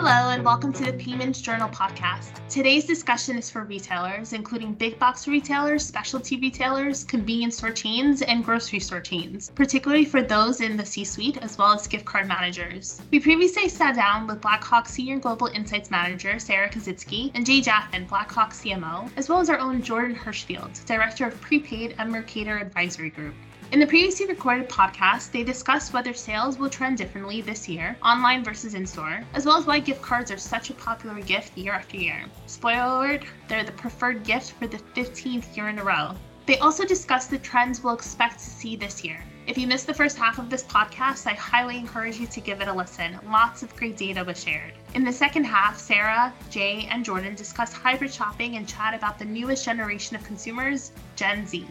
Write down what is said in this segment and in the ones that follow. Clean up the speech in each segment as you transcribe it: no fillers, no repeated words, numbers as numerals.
Hello and welcome to the Payments Journal podcast. Today's discussion is for retailers, including big box retailers, specialty retailers, convenience store chains, and grocery store chains, particularly for those in the C-suite as well as gift card managers. We previously sat down with Blackhawk Senior Global Insights Manager Sarah Kazitsky and Jay Jaffin, Blackhawk CMO, as well as our own Jordan Hirschfield, Director of Prepaid at Mercator Advisory Group. In the previously recorded podcast, they discussed whether sales will trend differently this year, online versus in-store, as well as why gift cards are such a popular gift year after year. Spoiler alert, they're the preferred gift for the 15th year in a row. They also discussed the trends we'll expect to see this year. If you missed the first half of this podcast, I highly encourage you to give it a listen. Lots of great data was shared. In the second half, Sarah, Jay, and Jordan discussed hybrid shopping and chat about the newest generation of consumers, Gen Z.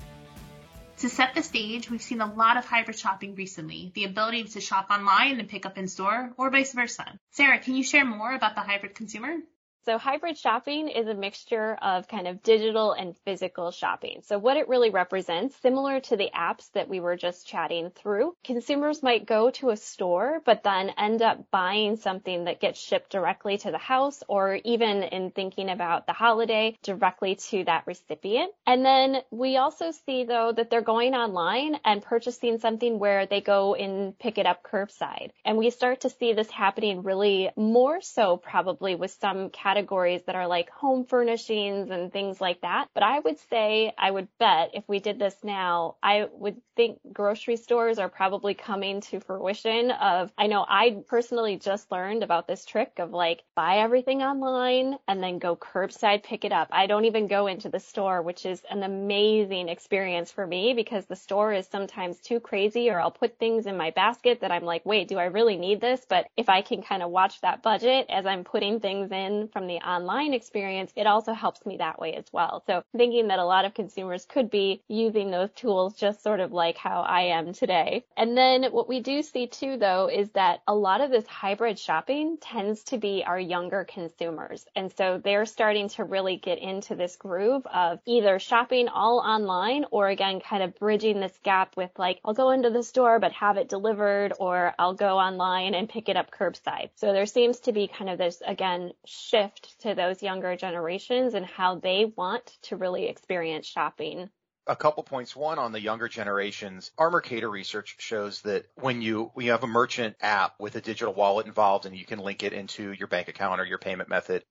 To set the stage, we've seen a lot of hybrid shopping recently, the ability to shop online and pick up in store, or vice versa. Sarah, can you share more about the hybrid consumer? So hybrid shopping is a mixture of kind of digital and physical shopping. So what it really represents, similar to the apps that we were just chatting through, consumers might go to a store, but then end up buying something that gets shipped directly to the house, or even in thinking about the holiday, directly to that recipient. And then we also see, though, that they're going online and purchasing something where they go and pick it up curbside. And we start to see this happening really more so probably with some categories that are like home furnishings and things like that. But I would bet if we did this now, I would think grocery stores are probably coming to fruition of, I know I personally just learned about this trick of like buy everything online and then go curbside pick it up. I don't even go into the store, which is an amazing experience for me because the store is sometimes too crazy, or I'll put things in my basket that I'm like, wait, do I really need this? But if I can kind of watch that budget as I'm putting things in from the online experience, it also helps me that way as well. So thinking that a lot of consumers could be using those tools just sort of like how I am today. And then what we do see too, though, is that a lot of this hybrid shopping tends to be our younger consumers. And so they're starting to really get into this groove of either shopping all online or again, kind of bridging this gap with like, I'll go into the store, but have it delivered, or I'll go online and pick it up curbside. So there seems to be kind of this, again, shift to those younger generations and how they want to really experience shopping. A couple points. One, on the younger generations, our Mercator research shows that when you have a merchant app with a digital wallet involved and you can link it into your bank account or your payment method,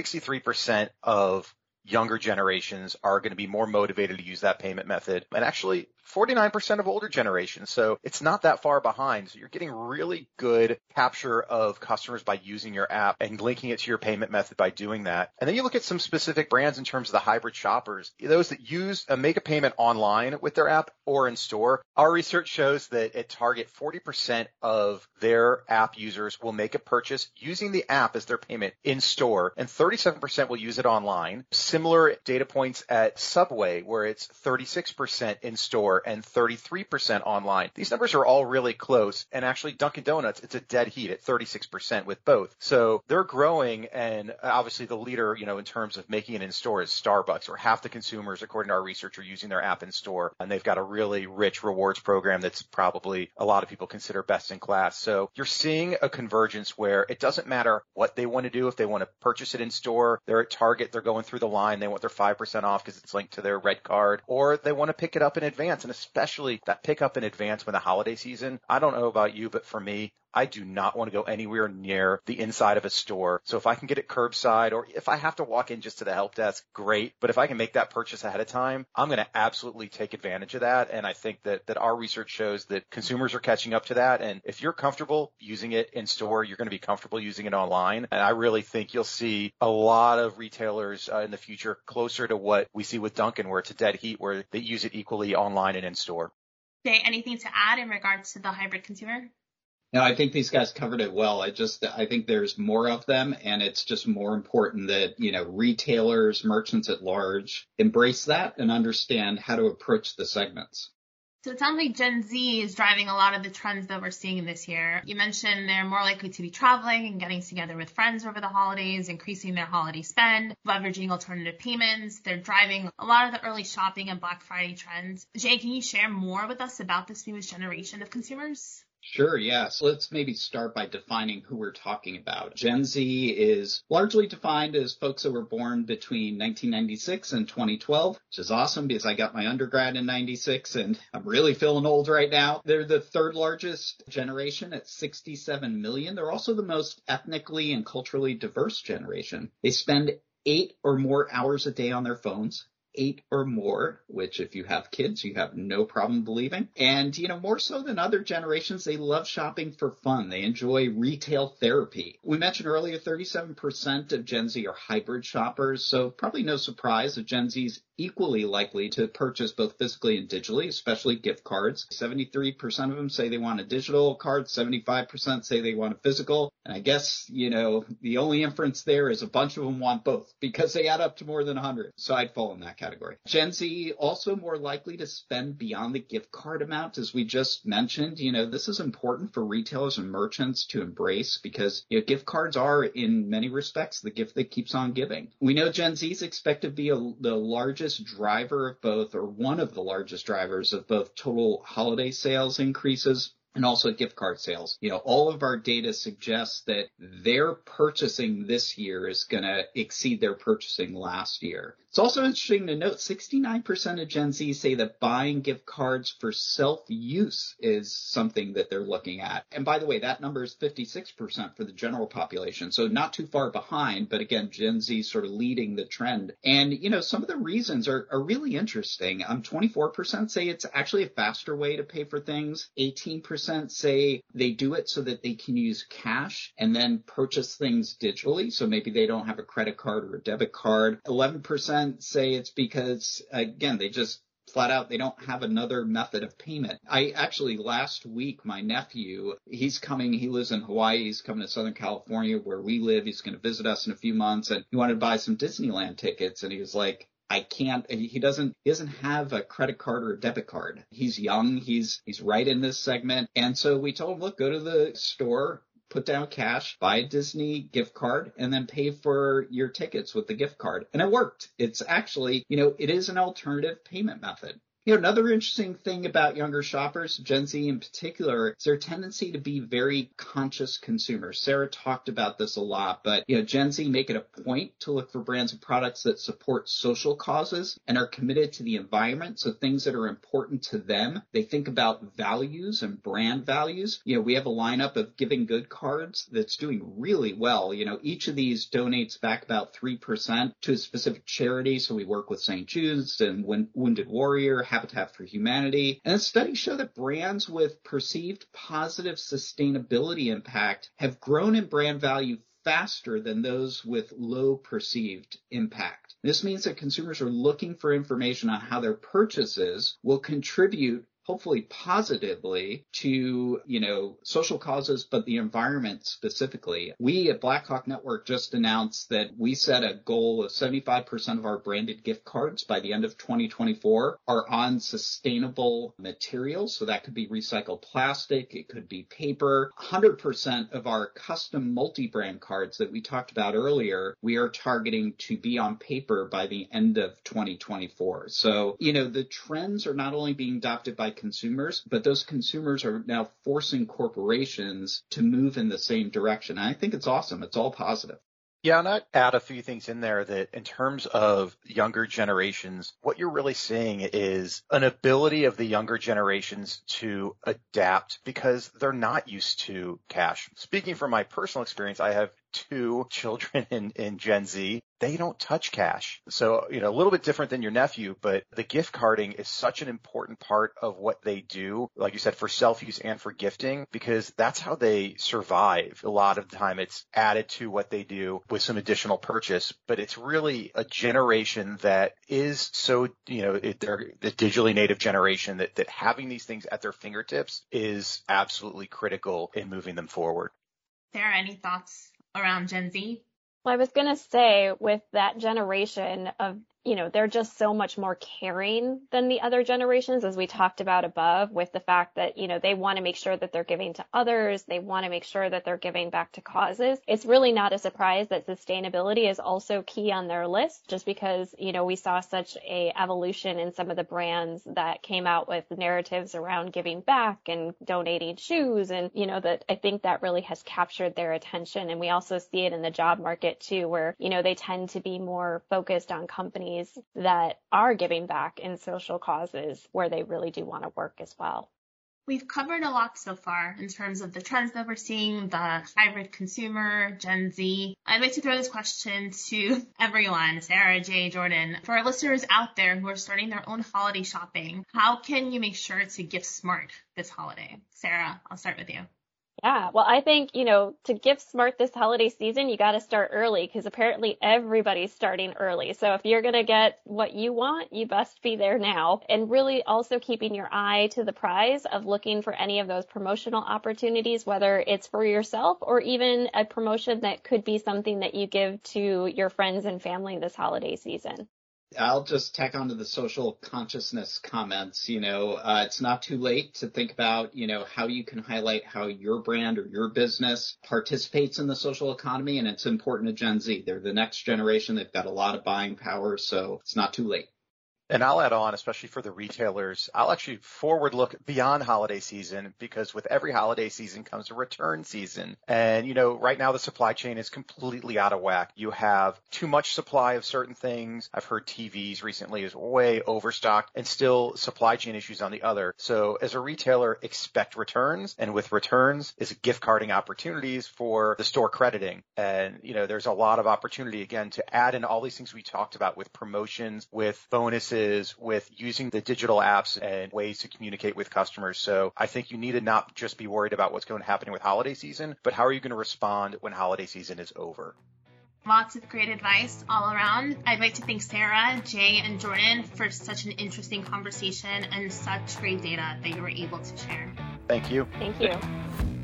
63% of younger generations are going to be more motivated to use that payment method. And actually, 49% of older generations. So it's not that far behind. So you're getting really good capture of customers by using your app and linking it to your payment method by doing that. And then you look at some specific brands in terms of the hybrid shoppers, those that use make a payment online with their app or in store. Our research shows that at Target, 40% of their app users will make a purchase using the app as their payment in store, and 37% will use it online. Similar data points at Subway, where it's 36% in store and 33% online. These numbers are all really close. And actually, Dunkin' Donuts, it's a dead heat at 36% with both. So they're growing. And obviously the leader, in terms of making it in store is Starbucks, where half the consumers, according to our research, are using their app in store. And they've got a really rich rewards program that's probably a lot of people consider best in class. So you're seeing a convergence where it doesn't matter what they want to do. If they want to purchase it in store, they're at Target, they're going through the line, they want their 5% off because it's linked to their red card, or they want to pick it up in advance. And especially that pickup in advance when the holiday season. I don't know about you, but for me, I do not want to go anywhere near the inside of a store. So if I can get it curbside, or if I have to walk in just to the help desk, great. But if I can make that purchase ahead of time, I'm going to absolutely take advantage of that. And I think that our research shows that consumers are catching up to that. And if you're comfortable using it in store, you're going to be comfortable using it online. And I really think you'll see a lot of retailers in the future closer to what we see with Dunkin', where it's a dead heat, where they use it equally online and in store. Jay, anything to add in regards to the hybrid consumer? No, I think these guys covered it well. I think there's more of them, and it's just more important that, retailers, merchants at large embrace that and understand how to approach the segments. So it sounds like Gen Z is driving a lot of the trends that we're seeing this year. You mentioned they're more likely to be traveling and getting together with friends over the holidays, increasing their holiday spend, leveraging alternative payments. They're driving a lot of the early shopping and Black Friday trends. Jay, can you share more with us about this newest generation of consumers? Sure, yeah. So let's maybe start by defining who we're talking about. Gen Z is largely defined as folks that were born between 1996 and 2012, which is awesome because I got my undergrad in 96 and I'm really feeling old right now. They're the third largest generation at 67 million. They're also the most ethnically and culturally diverse generation. They spend 8 or more hours a day on their phones. 8 or more, which if you have kids, you have no problem believing. And, more so than other generations, they love shopping for fun. They enjoy retail therapy. We mentioned earlier, 37% of Gen Z are hybrid shoppers. So probably no surprise that Gen Z's equally likely to purchase both physically and digitally, especially gift cards. 73% of them say they want a digital card. 75% say they want a physical. And I guess, the only inference there is a bunch of them want both because they add up to more than 100. So I'd fall in that category. Gen Z also more likely to spend beyond the gift card amount, as we just mentioned. This is important for retailers and merchants to embrace because gift cards are, in many respects, the gift that keeps on giving. We know Gen Z is expected to be the largest driver of both, or one of the largest drivers of both total holiday sales increases and also gift card sales. All of our data suggests that their purchasing this year is going to exceed their purchasing last year. It's also interesting to note 69% of Gen Z say that buying gift cards for self-use is something that they're looking at. And by the way, that number is 56% for the general population. So not too far behind, but again, Gen Z sort of leading the trend. And, some of the reasons are really interesting. 24% say it's actually a faster way to pay for things. 18% say they do it so that they can use cash and then purchase things digitally. So maybe they don't have a credit card or a debit card. 11% say it's because, again, they just flat out, they don't have another method of payment. Last week, my nephew, he lives in Hawaii, he's coming to Southern California where we live. He's going to visit us in a few months and he wanted to buy some Disneyland tickets. And he was like, I can't, he doesn't have a credit card or a debit card. He's young. He's right in this segment. And so we told him, look, go to the store, put down cash, buy a Disney gift card, and then pay for your tickets with the gift card. And it worked. It's actually, it is an alternative payment method. Another interesting thing about younger shoppers, Gen Z in particular, is their tendency to be very conscious consumers. Sarah talked about this a lot, but Gen Z make it a point to look for brands and products that support social causes and are committed to the environment. So things that are important to them. They think about values and brand values. We have a lineup of Giving Good cards that's doing really well. Each of these donates back about 3% to a specific charity. So we work with St. Jude's and Wounded Warrior, Habitat for Humanity. And studies show that brands with perceived positive sustainability impact have grown in brand value faster than those with low perceived impact. This means that consumers are looking for information on how their purchases will contribute hopefully positively to, social causes, but the environment specifically. We at Blackhawk Network just announced that we set a goal of 75% of our branded gift cards by the end of 2024 are on sustainable materials. So that could be recycled plastic. It could be paper. 100% of our custom multi-brand cards that we talked about earlier, we are targeting to be on paper by the end of 2024. So, the trends are not only being adopted by consumers, but those consumers are now forcing corporations to move in the same direction. And I think it's awesome. It's all positive. Yeah, and I'd add a few things in there that in terms of younger generations, what you're really seeing is an ability of the younger generations to adapt because they're not used to cash. Speaking from my personal experience, I have 2 children in Gen Z. They don't touch cash. So, a little bit different than your nephew, but the gift carding is such an important part of what they do, like you said, for self-use and for gifting, because that's how they survive. A lot of the time it's added to what they do with some additional purchase, but it's really a generation that is so, they're the digitally native generation that having these things at their fingertips is absolutely critical in moving them forward. Sarah, any thoughts around Gen Z? Well, I was going to say with that generation of they're just so much more caring than the other generations, as we talked about above, with the fact that, they want to make sure that they're giving to others. They want to make sure that they're giving back to causes. It's really not a surprise that sustainability is also key on their list, just because, we saw such a evolution in some of the brands that came out with narratives around giving back and donating shoes. And, that I think that really has captured their attention. And we also see it in the job market too, where, they tend to be more focused on companies that are giving back in social causes where they really do want to work as well. We've covered a lot so far in terms of the trends that we're seeing, the hybrid consumer, Gen Z. I'd like to throw this question to everyone, Sarah, Jay, Jordan. For our listeners out there who are starting their own holiday shopping, how can you make sure to gift smart this holiday? Sarah, I'll start with you. Yeah, well, I think, to gift smart this holiday season, you got to start early, because apparently everybody's starting early. So if you're going to get what you want, you best be there now. And really also keeping your eye to the prize of looking for any of those promotional opportunities, whether it's for yourself or even a promotion that could be something that you give to your friends and family this holiday season. I'll just tack on to the social consciousness comments. It's not too late to think about, how you can highlight how your brand or your business participates in the social economy. And it's important to Gen Z. They're the next generation. They've got a lot of buying power, so it's not too late. And I'll add on, especially for the retailers, I'll actually forward look beyond holiday season, because with every holiday season comes a return season. And, right now the supply chain is completely out of whack. You have too much supply of certain things. I've heard TVs recently is way overstocked, and still supply chain issues on the other. So as a retailer, expect returns. And with returns is gift carding opportunities for the store crediting. And, there's a lot of opportunity, again, to add in all these things we talked about with promotions, with bonuses, with using the digital apps and ways to communicate with customers. So I think you need to not just be worried about what's going to happen with holiday season, but how are you going to respond when holiday season is over? Lots of great advice all around. I'd like to thank Sarah, Jay, and Jordan for such an interesting conversation and such great data that you were able to share. Thank you. Thank you.